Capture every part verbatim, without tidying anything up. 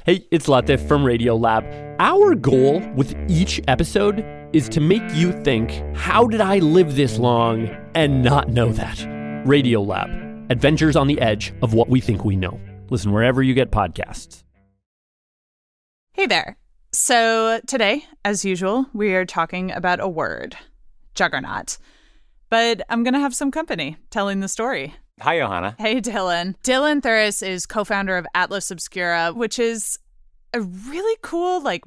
Hey, it's Latif from Radiolab. Our goal with each episode is to make you think, how did I live this long and not know that? Radiolab, adventures on the edge of what we think we know. Listen wherever you get podcasts. Hey there. So today, as usual, we are talking about a word, juggernaut. But I'm going to have some company telling the story. Hi, Johanna. Hey, Dylan. Dylan Thuras is co-founder of Atlas Obscura, which is a really cool, like,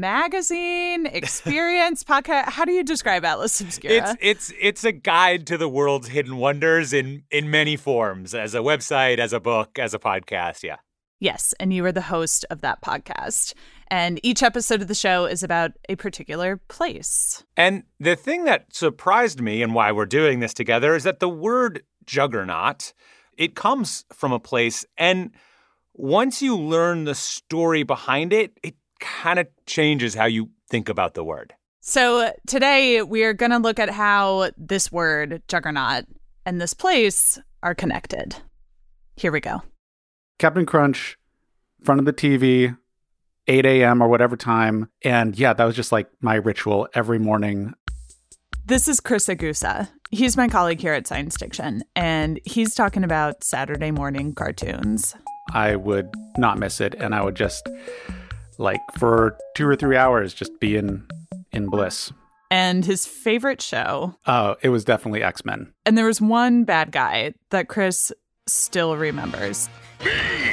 magazine experience podcast. How do you describe Atlas Obscura? It's it's it's a guide to the world's hidden wonders in in many forms, as a website, as a book, as a podcast. Yeah. Yes, and you are the host of that podcast. And each episode of the show is about a particular place. And the thing that surprised me and why we're doing this together is that the word juggernaut, it comes from a place. And once you learn the story behind it, it kind of changes how you think about the word. So today we are going to look at how this word, juggernaut, and this place are connected. Here we go. Captain Crunch, front of the T V, eight a.m. or whatever time. And yeah, that was just like my ritual every morning. This is Chris Agusa. He's my colleague here at Science Diction, and he's talking about Saturday morning cartoons. I would not miss it, and I would just, like, for two or three hours, just be in, in bliss. And his favorite show. Oh, it was definitely X-Men. And there was one bad guy that Chris still remembers. Me,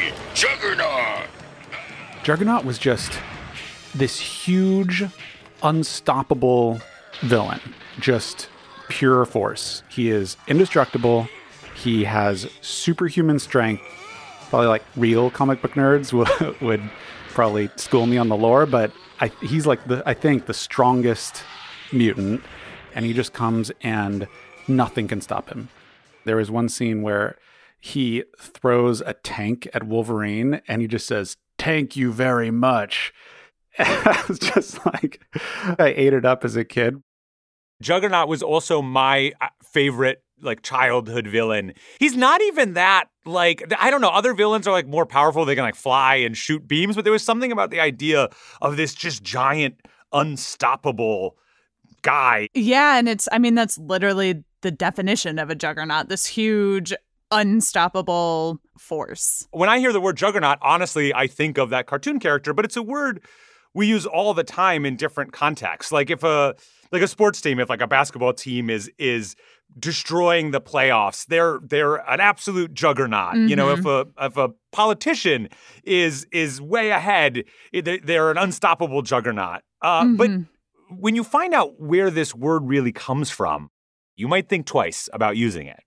Juggernaut! Juggernaut was just this huge, unstoppable villain. Just pure force. He is indestructible. He has superhuman strength. Probably like real comic book nerds would, would probably school me on the lore, but I, he's like, the I think, the strongest mutant. And he just comes and nothing can stop him. There is one scene where he throws a tank at Wolverine and he just says, "Thank you very much." And I was just like, I ate it up as a kid. Juggernaut was also my favorite, like, childhood villain. He's not even that, like, I don't know, other villains are, like, more powerful. They can, like, fly and shoot beams, but there was something about the idea of this just giant, unstoppable guy. Yeah, and it's, I mean, that's literally the definition of a juggernaut, this huge, unstoppable force. When I hear the word juggernaut, honestly, I think of that cartoon character, but it's a word we use all the time in different contexts. Like if a like a sports team, if like a basketball team is is destroying the playoffs, they're they're an absolute juggernaut. Mm-hmm. You know, if a if a politician is is way ahead, they're an unstoppable juggernaut. Uh, mm-hmm. But when you find out where this word really comes from, you might think twice about using it.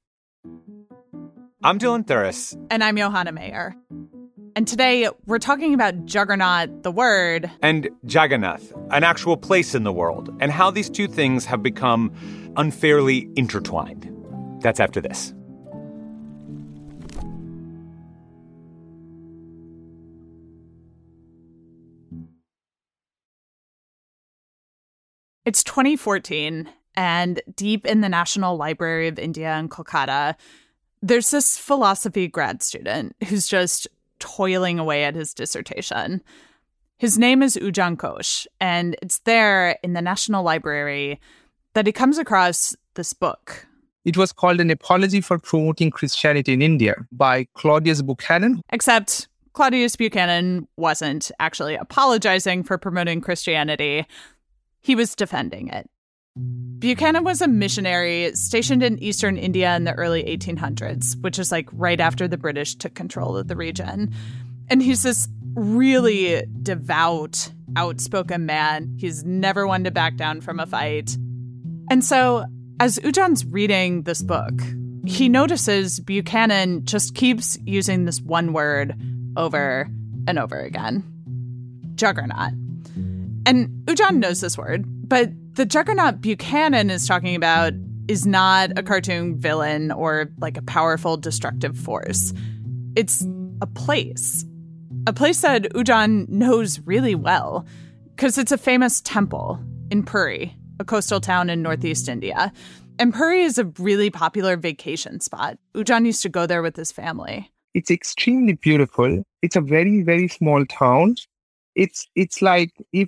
I'm Dylan Thuras. And I'm Johanna Mayer. And today, we're talking about juggernaut, the word. And Jagannath, an actual place in the world, and how these two things have become unfairly intertwined. That's after this. It's twenty fourteen, and deep in the National Library of India in Kolkata, there's this philosophy grad student who's just toiling away at his dissertation. His name is Ujjan Ghosh, and it's there in the National Library that he comes across this book. It was called An Apology for Promoting Christianity in India by Claudius Buchanan. Except Claudius Buchanan wasn't actually apologizing for promoting Christianity. He was defending it. Buchanan was a missionary stationed in eastern India in the early eighteen hundreds, which is like right after the British took control of the region. And he's this really devout, outspoken man. He's never one to back down from a fight. And so as Ujjan's reading this book, he notices Buchanan just keeps using this one word over and over again. Juggernaut. And Ujjan knows this word, but the juggernaut Buchanan is talking about is not a cartoon villain or like a powerful destructive force. It's a place. A place that Ujjan knows really well because it's a famous temple in Puri, a coastal town in northeast India. And Puri is a really popular vacation spot. Ujjan used to go there with his family. It's extremely beautiful. It's a very, very small town. It's it's like if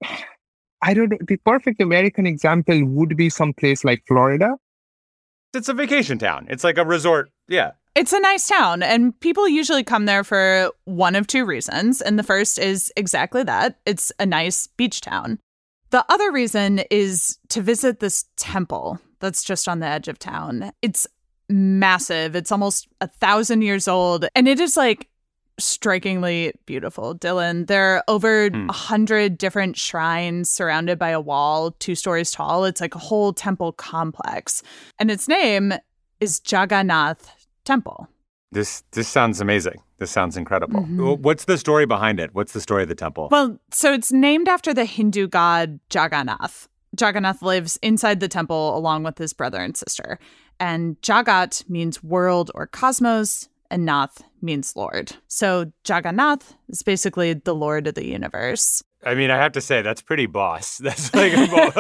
I don't know, the perfect American example would be some place like Florida. It's a vacation town. It's like a resort. Yeah. It's a nice town, and people usually come there for one of two reasons. And the first is exactly that. It's a nice beach town. The other reason is to visit this temple that's just on the edge of town. It's massive. It's almost a thousand years old, and it is like strikingly beautiful, Dylan. There are over a hmm. hundred different shrines surrounded by a wall, two stories tall. It's like a whole temple complex, and its name is Jagannath Temple. This this sounds amazing. This sounds incredible. Mm-hmm. What's the story behind it? What's the story of the temple? Well, so it's named after the Hindu god Jagannath. Jagannath lives inside the temple along with his brother and sister. And Jagat means world or cosmos, and Nath means Lord. So Jagannath is basically the Lord of the universe. I mean, I have to say, that's pretty boss. That's like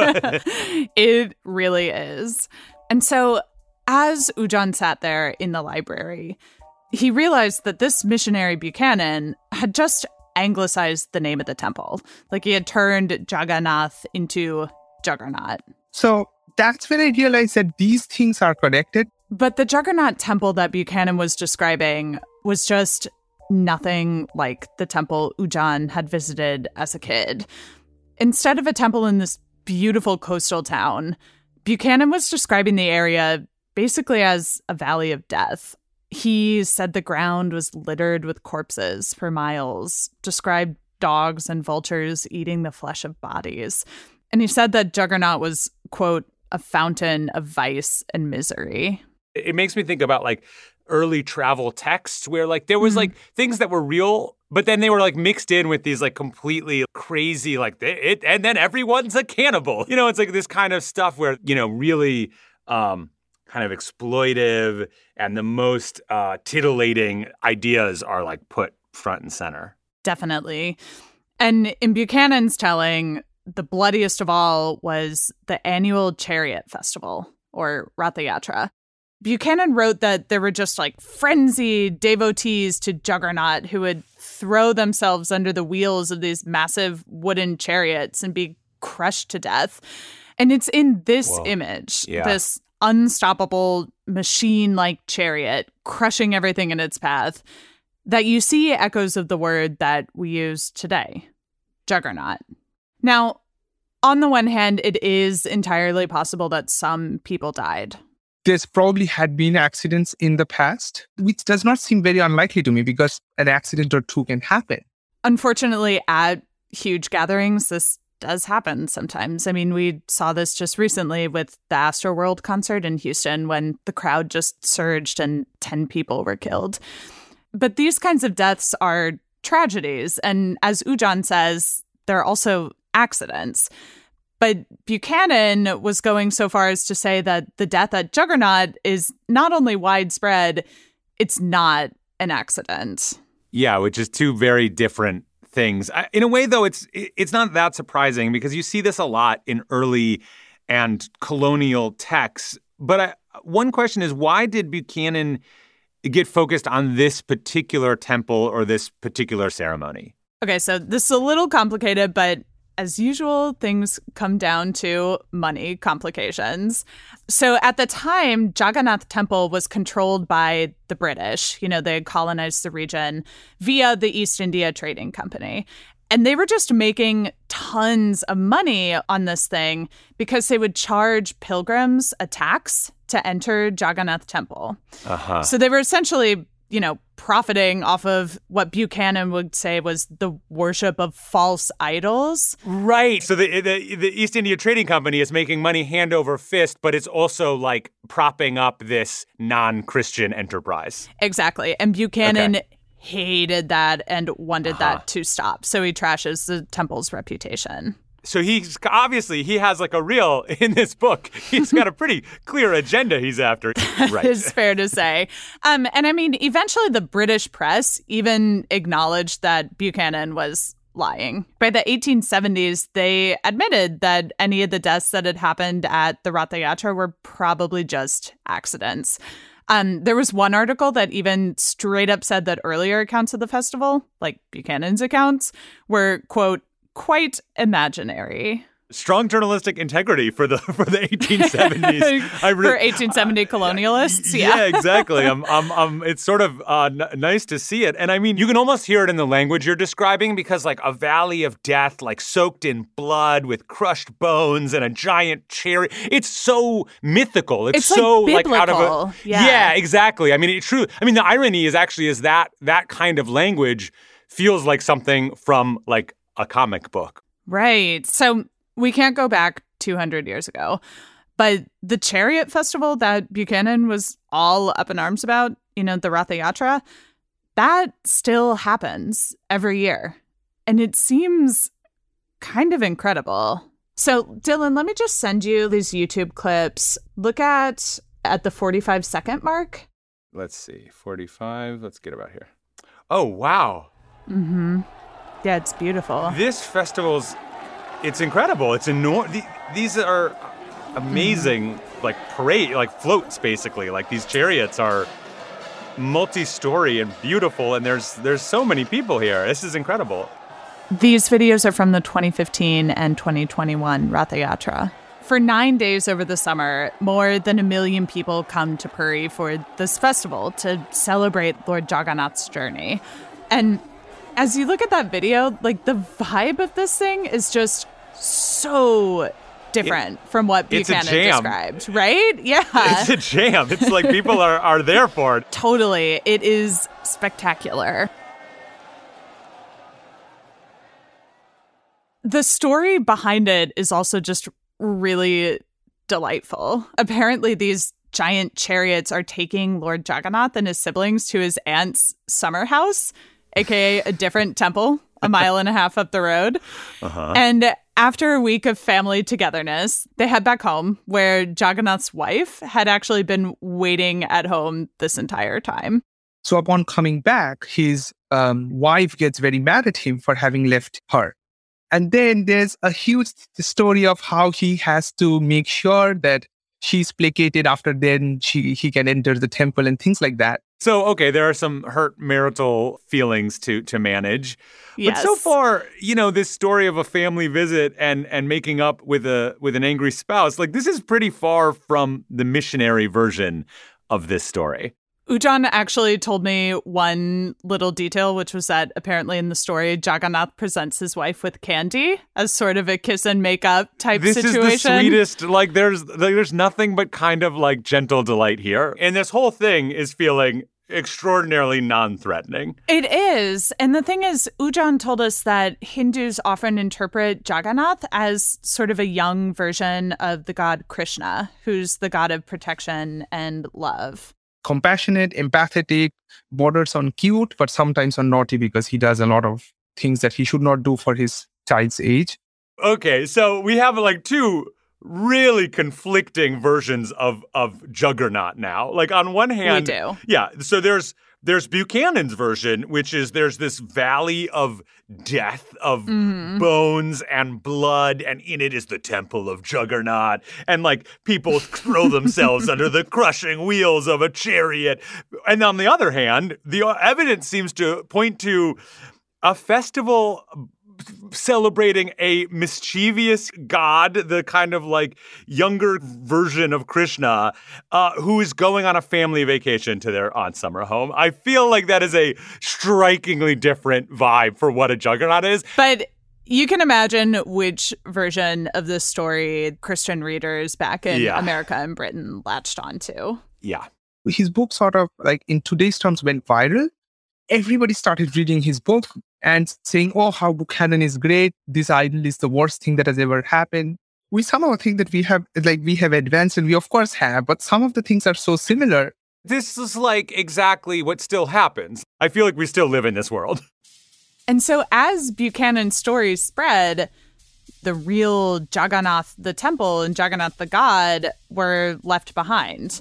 It really is. And so as Ujjan sat there in the library, he realized that this missionary Buchanan had just anglicized the name of the temple. Like he had turned Jagannath into Juggernaut. So that's when I realized that these things are connected. But the Juggernaut temple that Buchanan was describing was just nothing like the temple Ujjan had visited as a kid. Instead of a temple in this beautiful coastal town, Buchanan was describing the area basically as a valley of death. He said the ground was littered with corpses for miles, described dogs and vultures eating the flesh of bodies. And he said that Juggernaut was, quote, a fountain of vice and misery. It makes me think about like early travel texts where like there was mm-hmm. like things that were real, but then they were like mixed in with these like completely crazy, like it, and then everyone's a cannibal. You know, it's like this kind of stuff where, you know, really um, kind of exploitive and the most uh, titillating ideas are like put front and center. Definitely. And in Buchanan's telling, the bloodiest of all was the annual Chariot Festival, or Ratha Yatra. Buchanan wrote that there were just like frenzied devotees to Juggernaut who would throw themselves under the wheels of these massive wooden chariots and be crushed to death. And it's in this Whoa. image, yeah. this unstoppable machine-like chariot crushing everything in its path, that you see echoes of the word that we use today, Juggernaut. Now, on the one hand, it is entirely possible that some people died. There's probably had been accidents in the past, which does not seem very unlikely to me because an accident or two can happen. Unfortunately, at huge gatherings, this does happen sometimes. I mean, we saw this just recently with the Astroworld concert in Houston when the crowd just surged and ten people were killed. But these kinds of deaths are tragedies. And as Ujjan says, they're also accidents. But Buchanan was going so far as to say that the death at Juggernaut is not only widespread, it's not an accident. Yeah, which is two very different things. In a way, though, it's it's not that surprising because you see this a lot in early and colonial texts. But I, one question is, why did Buchanan get focused on this particular temple or this particular ceremony? Okay, so this is a little complicated, but as usual, things come down to money complications. So at the time, Jagannath Temple was controlled by the British. You know, they had colonized the region via the East India Trading Company. And they were just making tons of money on this thing because they would charge pilgrims a tax to enter Jagannath Temple. Uh-huh. So they were essentially, you know, profiting off of what Buchanan would say was the worship of false idols. Right. So the, the the East India Trading Company is making money hand over fist, but it's also like propping up this non-Christian enterprise. Exactly. And Buchanan okay. hated that and wanted uh-huh. that to stop. So he trashes the temple's reputation. So he's obviously he has like a real in this book. He's got a pretty clear agenda he's after. Right. It's fair to say. Um, and I mean, eventually the British press even acknowledged that Buchanan was lying. By the eighteen seventies, they admitted that any of the deaths that had happened at the Ratha Yatra were probably just accidents. Um, there was one article that even straight up said that earlier accounts of the festival, like Buchanan's accounts, were, quote, quite imaginary. Strong journalistic integrity for the for the eighteen seventies. I re- for eighteen seventy colonialists, uh, yeah. Yeah, exactly. I'm, I'm, I'm, it's sort of uh, n- nice to see it. And I mean, you can almost hear it in the language you're describing because like a valley of death, like soaked in blood with crushed bones and a giant chariot. It's so mythical. It's, It's, so like, like out of a... biblical. Yeah. yeah, exactly. I mean, it truly, I mean, the irony is actually is that that kind of language feels like something from like a comic book. Right. So we can't go back two hundred years ago, but the chariot festival that Buchanan was all up in arms about, you know, the Ratha Yatra, that still happens every year. And it seems kind of incredible. So, Dylan, let me just send you these YouTube clips. Look at at the forty-five second mark. Let's see, forty-five. Let's get about here. Oh, wow. Mm-hmm. Yeah, it's beautiful. This festival's, it's incredible. It's enormous. These are amazing, mm. like parade, like floats, basically. Like these chariots are multi-story and beautiful, and there's there's so many people here. This is incredible. These videos are from the twenty fifteen and twenty twenty-one Ratha Yatra. For nine days over the summer, more than a million people come to Puri for this festival to celebrate Lord Jagannath's journey. And as you look at that video, like the vibe of this thing is just so different it, from what Buchanan described, right? Yeah. It's a jam. It's like people are, are there for it. Totally. It is spectacular. The story behind it is also just really delightful. Apparently, these giant chariots are taking Lord Jagannath and his siblings to his aunt's summer house, aka a different temple a mile and a half up the road. Uh-huh. And after a week of family togetherness, they head back home where Jagannath's wife had actually been waiting at home this entire time. So upon coming back, his um, wife gets very mad at him for having left her. And then there's a huge story of how he has to make sure that she's placated after then she he can enter the temple and things like that. So, okay, there are some hurt marital feelings to to manage. Yes. But so far, you know, this story of a family visit and and making up with a with an angry spouse, like this is pretty far from the missionary version of this story. Ujjan actually told me one little detail, which was that apparently in the story, Jagannath presents his wife with candy as sort of a kiss and make up type this situation. This is the sweetest. Like there's like, there's nothing but kind of like gentle delight here. And this whole thing is feeling extraordinarily non-threatening. It is. And the thing is, Ujjan told us that Hindus often interpret Jagannath as sort of a young version of the god Krishna, who's the god of protection and love. Compassionate, empathetic, borders on cute, but sometimes on naughty because he does a lot of things that he should not do for his child's age. Okay, so we have like two really conflicting versions of of Juggernaut now. Like on one hand, we do. Yeah, so there's there's Buchanan's version, which is there's this valley of death, of mm-hmm. bones and blood, and in it is the temple of Juggernaut. And like people throw themselves under the crushing wheels of a chariot. And on the other hand, the evidence seems to point to a festival celebrating a mischievous god, the kind of like younger version of Krishna, uh, who is going on a family vacation to their aunt's summer home. I feel like that is a strikingly different vibe for what a Juggernaut is. But you can imagine which version of this story Christian readers back in yeah. America and Britain latched onto. Yeah. His book sort of like in today's terms went viral. Everybody started reading his book and saying, oh, how Buchanan is great. This idol is the worst thing that has ever happened. We somehow think that we have, like, we have advanced, and we of course have, but some of the things are so similar. This is like exactly what still happens. I feel like we still live in this world. And so as Buchanan's stories spread, the real Jagannath, the temple, and Jagannath, the god, were left behind.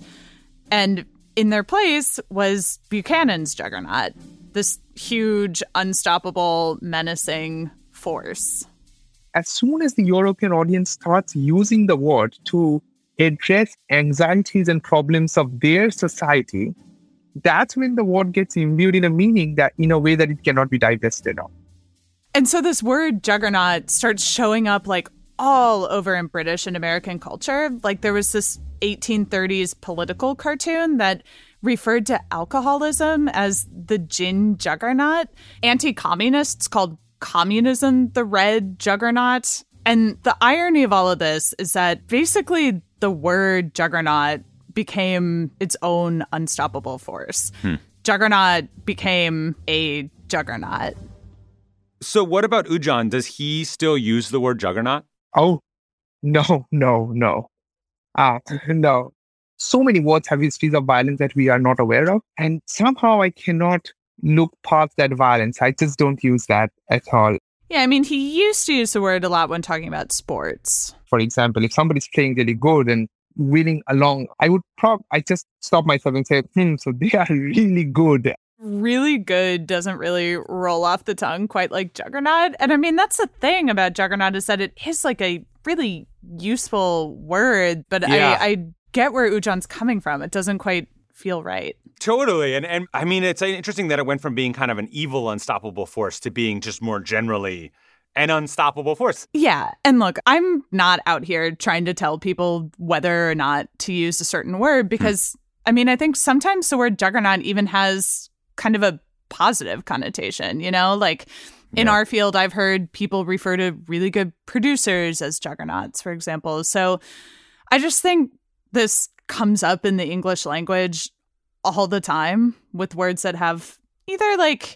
And in their place was Buchanan's Juggernaut, this huge, unstoppable, menacing force. As soon as the European audience starts using the word to address anxieties and problems of their society, that's when the word gets imbued in a meaning that in a way that it cannot be divested of. And so this word juggernaut starts showing up like all over in British and American culture. Like there was this eighteen thirties political cartoon that referred to alcoholism as the gin juggernaut. Anti-communists called communism the red juggernaut. And the irony of all of this is that basically the word juggernaut became its own unstoppable force. Hmm. Juggernaut became a juggernaut. So what about Ujjan? Does he still use the word juggernaut? Oh, no, no, no. Ah, no. So many words have histories of violence that we are not aware of. And somehow I cannot look past that violence. I just don't use that at all. Yeah, I mean, he used to use the word a lot when talking about sports. For example, if somebody's playing really good and winning along, I would probably, I just stop myself and say, hmm, so they are really good. Really good doesn't really roll off the tongue quite like juggernaut. And I mean, that's the thing about juggernaut is that it is like a really useful word, but yeah. I, I get where Ujjan's coming from. It doesn't quite feel right. Totally. And and I mean, it's interesting that it went from being kind of an evil, unstoppable force to being just more generally an unstoppable force. Yeah. And look, I'm not out here trying to tell people whether or not to use a certain word because, hmm. I mean, I think sometimes the word juggernaut even has kind of a positive connotation, you know? Like in yeah. our field, I've heard people refer to really good producers as juggernauts, for example. So I just think this comes up in the English language all the time with words that have either like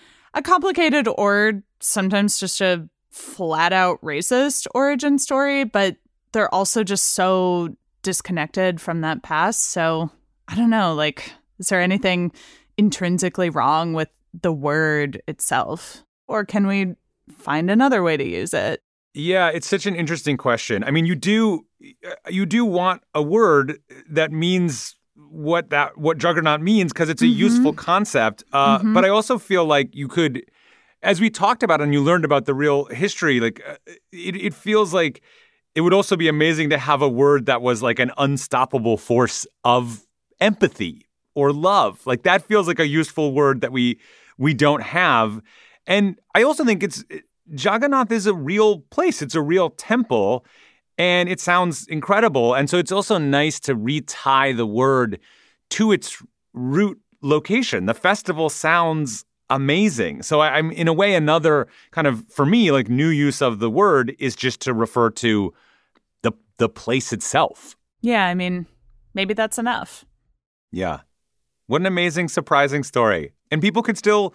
a complicated or sometimes just a flat out racist origin story, but they're also just so disconnected from that past. So I don't know, like, is there anything intrinsically wrong with the word itself? Or can we find another way to use it? Yeah, it's such an interesting question. I mean, you do you do want a word that means what that what juggernaut means because it's a mm-hmm. useful concept. Uh, mm-hmm. But I also feel like you could, as we talked about and you learned about the real history, like uh, it, it feels like it would also be amazing to have a word that was like an unstoppable force of empathy or love. Like that feels like a useful word that we we don't have. And I also think it's Jagannath is a real place. It's a real temple. And it sounds incredible. And so it's also nice to retie the word to its root location. The festival sounds amazing. So I, I'm in a way, another kind of, for me, like new use of the word is just to refer to the the place itself. Yeah, I mean, maybe that's enough. Yeah. What an amazing, surprising story. And people can still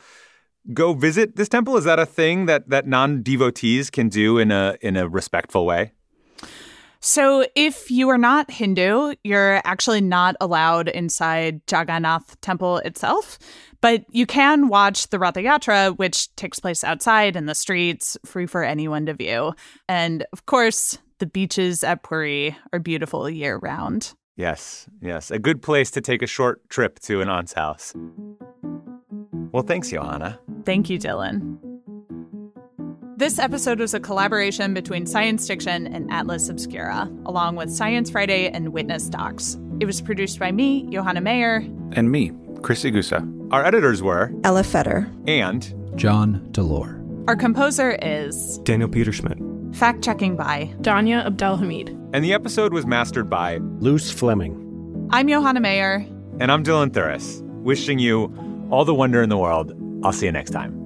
go visit this temple? Is that a thing that that non-devotees can do in a in a respectful way? So if you are not Hindu, you're actually not allowed inside Jagannath temple itself, but you can watch the Ratha Yatra, which takes place outside in the streets, free for anyone to view. And of course, the beaches at Puri are beautiful year round. Yes, yes. A good place to take a short trip to an aunt's house. Well, thanks, Johanna. Thank you, Dylan. This episode was a collaboration between Science Diction and Atlas Obscura, along with Science Friday and Witness Docs. It was produced by me, Johanna Mayer. And me, Chris Igusa. Our editors were Ella Fetter and John Delore. Our composer is Daniel Peterschmidt. Fact-checking by Danya Abdelhamid. And the episode was mastered by Luce Fleming. I'm Johanna Mayer. And I'm Dylan Thuris, wishing you all the wonder in the world. I'll see you next time.